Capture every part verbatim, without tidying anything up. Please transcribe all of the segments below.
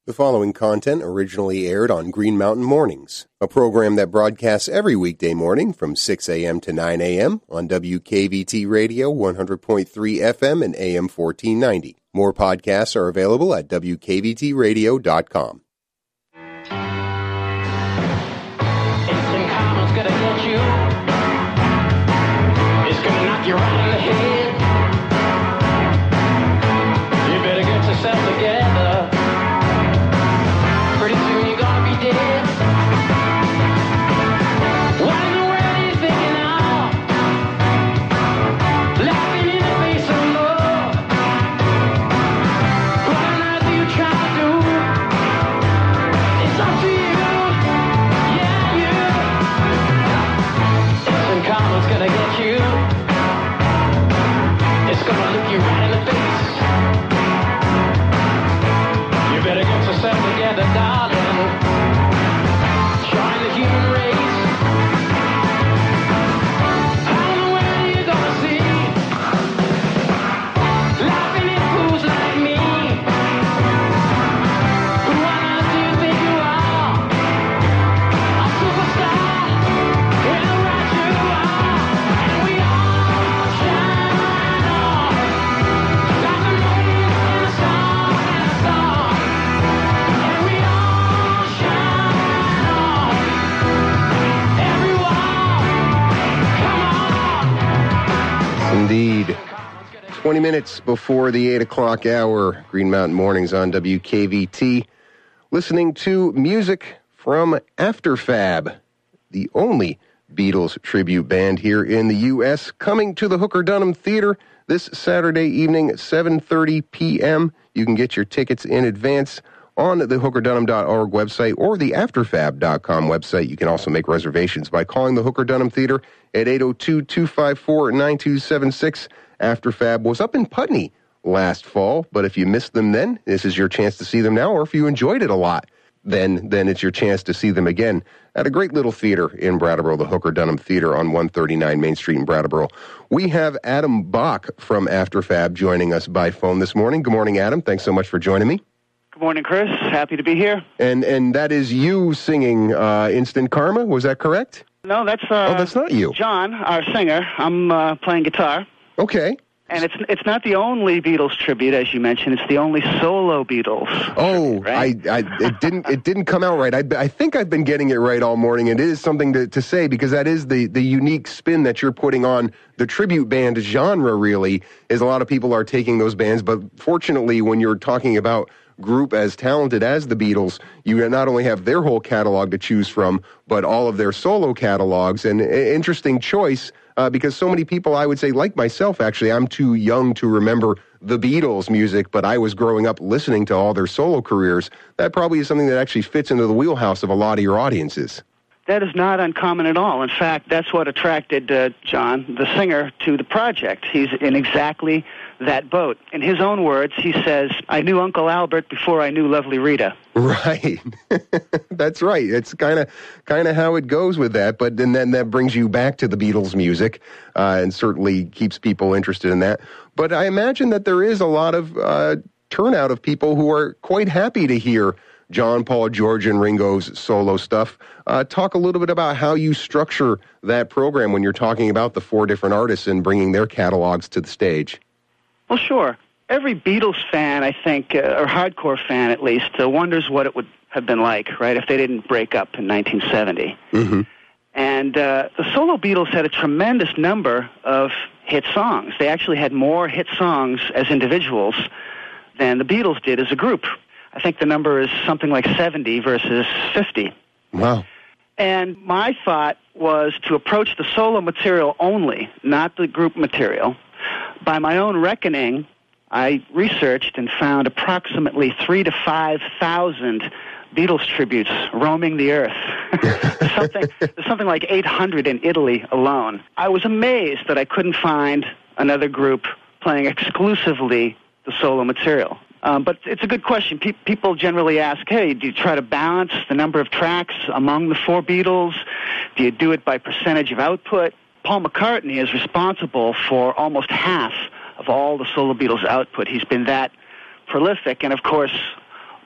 The following content originally aired on Green Mountain Mornings, a program that broadcasts every weekday morning from six a.m. to nine a.m. on W K V T Radio one hundred point three F M and A M fourteen ninety. More podcasts are available at W K V T radio dot com. Instant Karma's gonna get you. It's gonna knock you right in the head. You better get yourself together. Pretty soon you're gonna be dead. What in the world are you thinking of? Laughing in the face of love. What on earth are you trying to do? It's up to you. Yeah, you. Instant Karma's gonna get you. It's gonna look you right in the face. You better get yourself together, darling. Join the human race. How in the world are you gonna see? Laughing at fools like me. Who on earth do you think you are? A superstar? Well, right you are. And we all shine on. Like the moon and the sun and the stars. And we all shine on every wall. Come on. Indeed. twenty minutes before the eight o'clock hour, Green Mountain Mornings on W K V T. Listening to music from Afterfab, the only Beatles tribute band here in the U S, coming to the Hooker Dunham Theater this Saturday evening at seven thirty p.m. You can get your tickets in advance on the hooker dunham dot org website or the afterfab dot com website. You can also make reservations by calling the Hooker Dunham Theater at eight oh two, two five four, nine two seven six. Afterfab was up in Putney last fall, but if you missed them then, this is your chance to see them now, or if you enjoyed it a lot, then then it's your chance to see them again at a great little theater in Brattleboro, the Hooker Dunham Theater on one thirty-nine Main Street in Brattleboro. We have Adam Bach from Afterfab joining us by phone this morning. Good morning, Adam. Thanks so much for joining me. Good morning, Chris. Happy to be here. And and that is you singing uh, Instant Karma, was that correct? No, that's uh, Oh, that's not you. John, our singer. I'm uh, playing guitar, Okay. and it's it's not the only Beatles tribute, as you mentioned. It's the only solo Beatles. Oh, tribute, right? I, I, it didn't, it didn't come out right. I, I think I've been getting it right all morning. And it is something to, to say because that is the, the unique spin that you're putting on the tribute band genre. Really, is a lot of people are taking those bands, but fortunately, when you're talking about group as talented as the Beatles, you not only have their whole catalog to choose from, but all of their solo catalogs. And a- interesting choice. Uh, because so many people, I would say, like myself, actually, I'm too young to remember the Beatles music, but I was growing up listening to all their solo careers. That probably is something that actually fits into the wheelhouse of a lot of your audiences. That is not uncommon at all. In fact, that's what attracted uh, John, the singer, to the project. He's in exactly that boat. In his own words, he says, I knew Uncle Albert before I knew Lovely Rita. Right. That's right. It's kind of kind of how it goes with that. But and then that brings you back to the Beatles music uh, and certainly keeps people interested in that. But I imagine that there is a lot of uh, turnout of people who are quite happy to hear John, Paul, George, and Ringo's solo stuff. Uh, talk a little bit about how you structure that program when you're talking about the four different artists and bringing their catalogs to the stage. Well, sure. Every Beatles fan, I think, uh, or hardcore fan at least, uh, wonders what it would have been like, right, if they didn't break up in nineteen seventy. Mm-hmm. And uh, the solo Beatles had a tremendous number of hit songs. They actually had more hit songs as individuals than the Beatles did as a group. I think the number is something like seventy versus fifty. Wow. And my thought was to approach the solo material only, not the group material. By my own reckoning, I researched and found approximately three to five thousand Beatles tributes roaming the earth. there's something, there's something like eight hundred in Italy alone. I was amazed that I couldn't find another group playing exclusively the solo material. Um, but it's a good question. Pe- people generally ask, hey, do you try to balance the number of tracks among the four Beatles? Do you do it by percentage of output? Paul McCartney is responsible for almost half of all the solo Beatles output. He's been that prolific, and of course,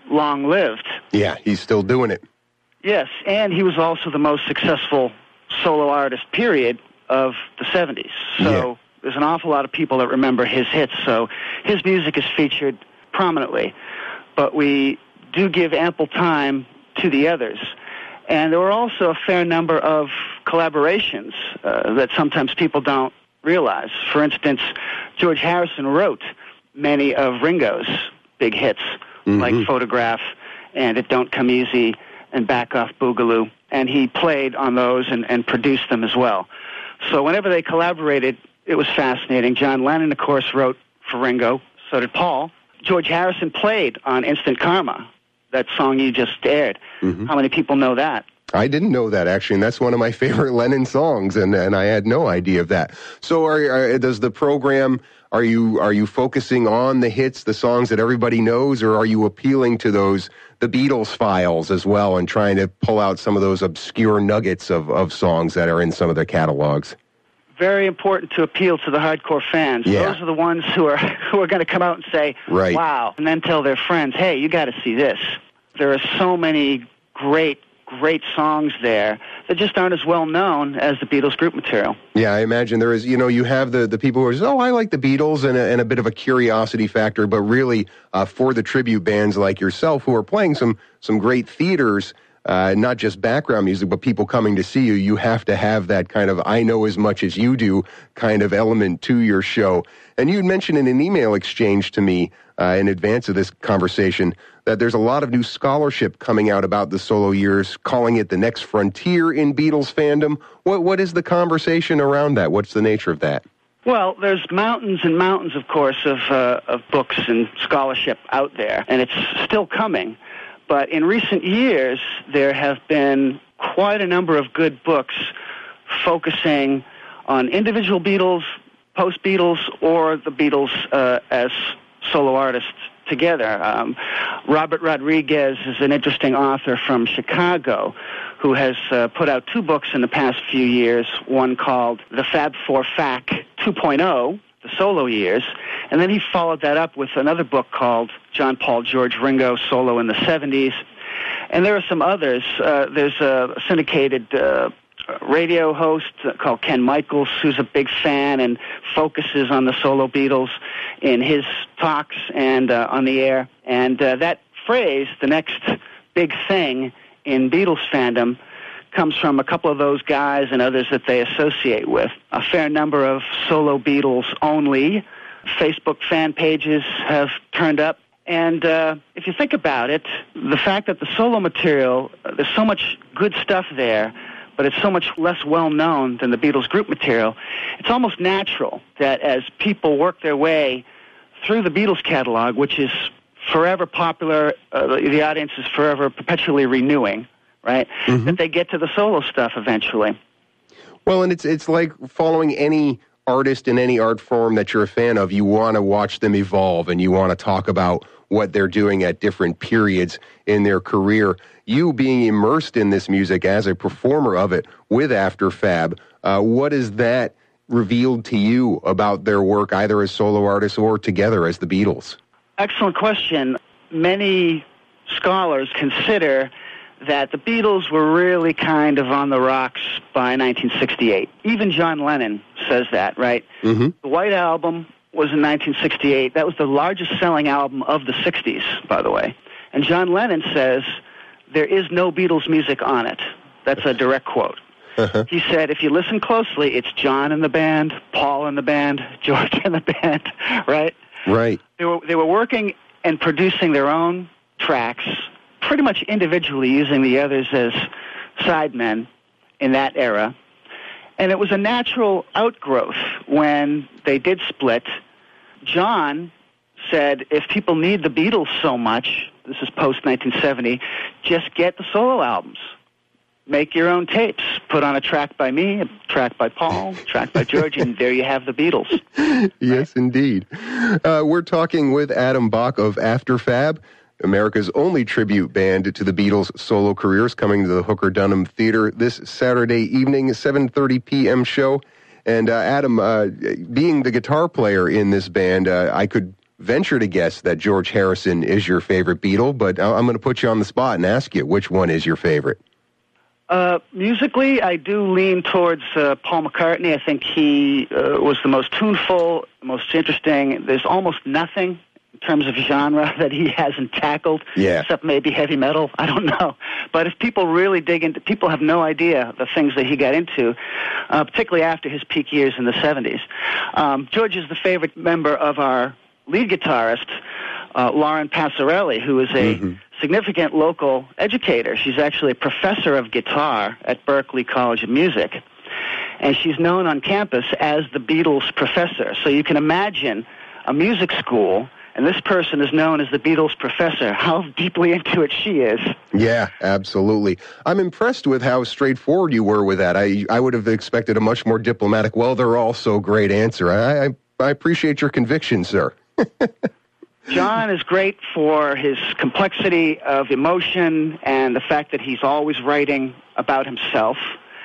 long-lived. Yeah, he's still doing it. Yes, and he was also the most successful solo artist, period, of the seventies. So Yeah. there's an awful lot of people that remember his hits, so his music is featured prominently. But we do give ample time to the others. And there were also a fair number of collaborations uh, that sometimes people don't realize. For instance, George Harrison wrote many of Ringo's big hits, Mhm. like Photograph and It Don't Come Easy and Back Off Boogaloo, and he played on those and, and produced them as well. So whenever they collaborated, it was fascinating. John Lennon, of course, wrote for Ringo. So did Paul. George Harrison played on Instant Karma, that song you just aired. Mhm. How many people know that? I didn't know that, actually, and that's one of my favorite Lennon songs, and, and I had no idea of that. So are, are, does the program, are you are you focusing on the hits, the songs that everybody knows, or are you appealing to those, the Beatles files as well, and trying to pull out some of those obscure nuggets of, of songs that are in some of their catalogs? Very important to appeal to the hardcore fans. Yeah. Those are the ones who are who are going to come out and say, Right. wow, and then tell their friends, hey, you got to see this. There are so many great, great songs there that just aren't as well known as the Beatles group material. Yeah, I imagine there is, you know, you have the, the people who are just, oh, I like the Beatles, and a, and a bit of a curiosity factor, but really uh, for the tribute bands like yourself who are playing some, some great theaters, uh, not just background music, but people coming to see you, you have to have that kind of I know as much as you do kind of element to your show. And you had mentioned in an email exchange to me uh, in advance of this conversation that there's a lot of new scholarship coming out about the solo years, calling it the next frontier in Beatles fandom. What What is the conversation around that? What's the nature of that? Well, there's mountains and mountains, of course, of uh, of books and scholarship out there, and it's still coming. But in recent years, there have been quite a number of good books focusing on individual Beatles, post-Beatles, or the Beatles uh, as solo artists together. Um, Robert Rodriguez is an interesting author from Chicago who has uh, put out two books in the past few years, one called The Fab Four Fac two point oh, the solo years, and then he followed that up with another book called John, Paul, George, Ringo, Solo in the seventies. And there are some others. Uh, there's a syndicated uh, radio host called Ken Michaels, who's a big fan and focuses on the solo Beatles in his talks and uh, on the air. And uh, that phrase, the next big thing in Beatles fandom, comes from a couple of those guys and others that they associate with. A fair number of solo Beatles only Facebook fan pages have turned up. And uh, if you think about it, the fact that the solo material, uh, there's so much good stuff there, but it's so much less well-known than the Beatles group material, it's almost natural that as people work their way through the Beatles catalog, which is forever popular, uh, the, the audience is forever perpetually renewing, right, Mm-hmm. that they get to the solo stuff eventually. Well, and it's it's like following any artist in any art form that you're a fan of. You want to watch them evolve, and you want to talk about what they're doing at different periods in their career. You being immersed in this music as a performer of it with After Fab, uh, what has that revealed to you about their work, either as solo artists or together as the Beatles? Excellent question. Many scholars consider that the Beatles were really kind of on the rocks by nineteen sixty-eight. Even John Lennon says that, right? Mm-hmm. The White Album was in nineteen sixty-eight. That was the largest selling album of the sixties, by the way. And John Lennon says, there is no Beatles music on it. That's a direct quote. Uh-huh. He said, if you listen closely, it's John and the band, Paul and the band, George and the band, right? Right. They were, they were working and producing their own tracks, pretty much individually, using the others as sidemen in that era. And it was a natural outgrowth when they did split. John said, if people need the Beatles so much, this is post nineteen seventy, just get the solo albums. Make your own tapes. Put on a track by me, a track by Paul, a track by George, and there you have the Beatles. Yes, indeed. Uh, we're talking with Adam Bach of After Fab, America's only tribute band to the Beatles' solo careers, coming to the Hooker Dunham Theater this Saturday evening, seven thirty p.m. show. And uh, Adam, uh, being the guitar player in this band, uh, I could venture to guess that George Harrison is your favorite Beatle, but I- I'm going to put you on the spot and ask you, which one is your favorite? Uh, musically, I do lean towards uh, Paul McCartney. I think he uh, was the most tuneful, most interesting. There's almost nothing in terms of genre that he hasn't tackled, Yeah. except maybe heavy metal. I don't know. But if people really dig into, people have no idea the things that he got into, uh, particularly after his peak years in the seventies. Um, George is the favorite member of our lead guitarist, uh, Lauren Passarelli, who is a Mm-hmm. significant local educator. She's actually a professor of guitar at Berklee College of Music. And she's known on campus as the Beatles professor. So you can imagine a music school, and this person is known as the Beatles professor, how deeply into it she is. Yeah, absolutely. I'm impressed with how straightforward you were with that. I I would have expected a much more diplomatic, well, they're all so great answer. I, I, I appreciate your conviction, sir. John is great for his complexity of emotion and the fact that he's always writing about himself.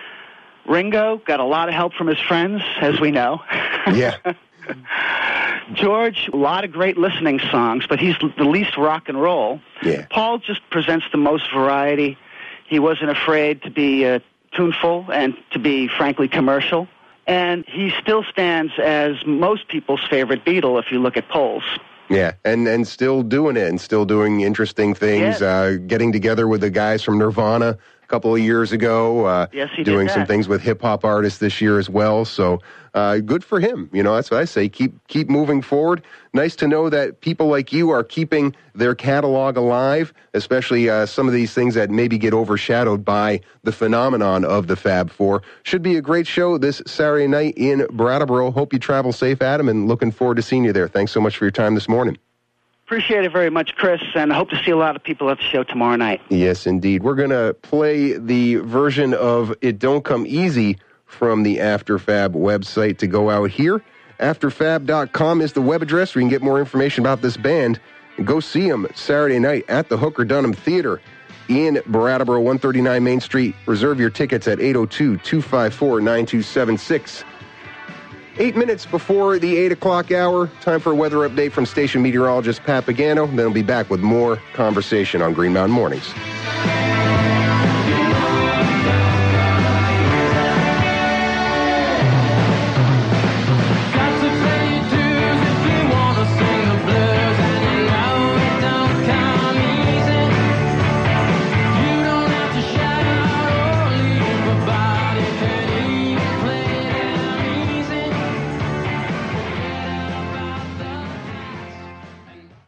Ringo got a lot of help from his friends, as we know. Yeah. George, a lot of great listening songs, but he's the least rock and roll. Yeah. Paul just presents the most variety. He wasn't afraid to be uh, tuneful and to be, frankly, commercial. And he still stands as most people's favorite Beatle if you look at polls. Yeah, and, and still doing it and still doing interesting things, Yes. uh, getting together with the guys from Nirvana a couple of years ago, uh, Yes, he did doing some that. things with hip-hop artists this year as well. So uh, good for him. You know, that's what I say. Keep keep moving forward. Nice to know that people like you are keeping their catalog alive, especially uh, some of these things that maybe get overshadowed by the phenomenon of the Fab Four. Should be a great show this Saturday night in Brattleboro. Hope you travel safe, Adam, and looking forward to seeing you there. Thanks so much for your time this morning. Appreciate it very much, Chris, and I hope to see a lot of people at the show tomorrow night. Yes, indeed. We're going to play the version of It Don't Come Easy from the AfterFab website to go out here. after fab dot com is the web address where you can get more information about this band. And go see them Saturday night at the Hooker Dunham Theater in Brattleboro, one thirty-nine Main Street. Reserve your tickets at eight oh two, two five four, nine two seven six. Eight minutes before the eight o'clock hour, time for a weather update from station meteorologist Pat Pagano. Then we'll be back with more conversation on Green Mountain Mornings.